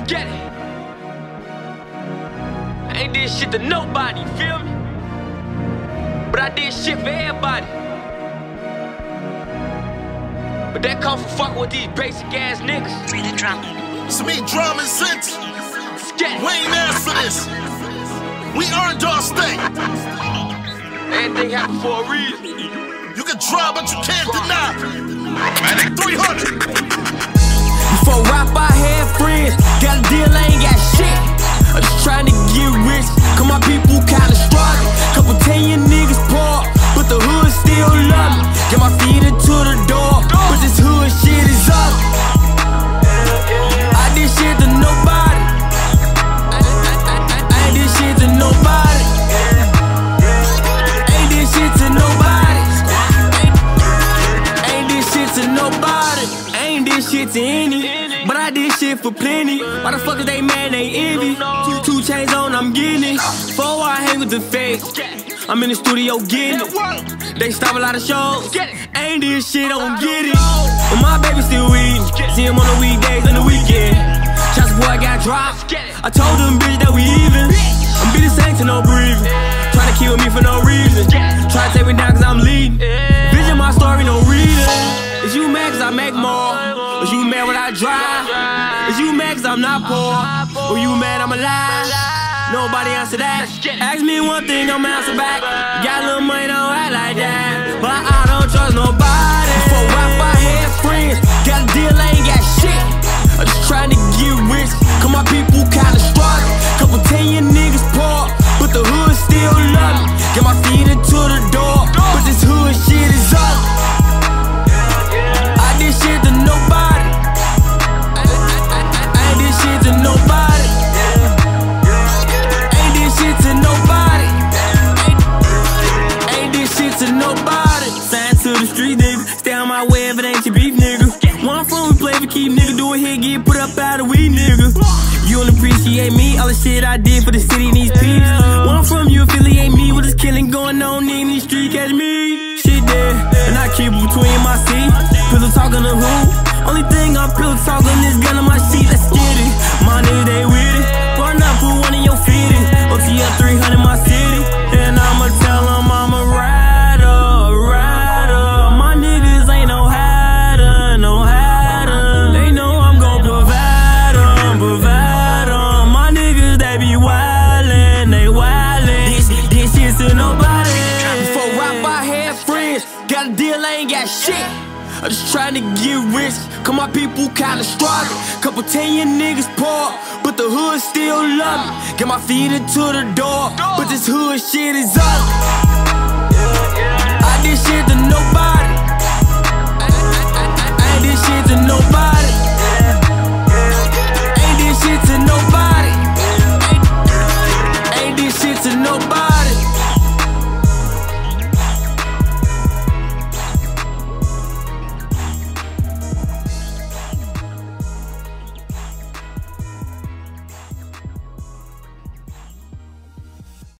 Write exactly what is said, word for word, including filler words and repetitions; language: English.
Let's get it. I ain't did shit to nobody, feel me? But I did shit for everybody. But that come from fucking with these basic ass niggas. Free the drama. It's me, Drama Sense. We ain't asked for this. We earned our stay. Everything happened for a reason. You can try, but you can't deny. three hundred. Before rap, I had friends. Got a deal, I ain't got shit. I'm just trying to get rich. Cause my people kinda struggle. Couple ten year niggas poor, but the hood still love me. Get my feet into the door, but this hood shit is up. I did shit to nobody. I, I, I, I ain't did shit to nobody. Ain't did shit to nobody. Ain't did shit to nobody. Ain't did shit to any, but I did shit for plenty. Why the fuck is they mad, they envy? Two, two chains on, I'm getting it. Before I hang with the feds, I'm in the studio getting it. They stop a lot of shows, ain't this shit, don't get it. But my baby still eating, see him on the weekdays and the weekend. Shots boy got dropped, I told them bitch that we even. I'm be the same to no breathing, tryna kill me for no reason. Try to take me down cause I'm leading. Vision my story, no reading. Is you mad cause I make more? Is you mad when I drive? Is you mad cause I'm not poor? Or you mad I'm alive? Nobody answer that. Ask me one thing, I'ma answer back. Got a little money, don't act like that. But I don't trust nobody. Before rap, I had friends. Got a deal, I ain't got shit. I'm just trying to get rich. Cause my people kinda struggle. Couple ten year niggas poor, but the hood still love me. Get my feet into the door, but this hood shit is up. I did shit to nobody. I, I, I, I ain't did shit to nobody. Ain't did shit to nobody. Ain't, ain't did shit to nobody. Sign to the street, nigga. Stay on my way if it ain't your beef, nigga. One phone we play for keep, nigga. Do it here, get put up out of weed, nigga. You don't appreciate me, all the shit I did for the city and these peeps. One from you affiliate me with this killing going on in these streets, catch me. Shit dead, and I keep it between my seat. Pillow talking to who? Only thing I'm pillow talking is gun on my seat, let's get it. My niggas, they with it. Run up, put one in your feet. O T F three hundred my city. And I'ma tell them I'm a rider, rider. My niggas ain't no hatter, no hatter. They know I'm gon' provide them, provide them. My niggas, they be wildin', they wildin'. This, this shit to nobody. Before rap, I had friends. Got a deal, I ain't got shit. I'm just trying to get rich, cause my people kinda struggle. Couple ten year niggas poor, but the hood still love me. Get my feet into the door, but this hood shit is up.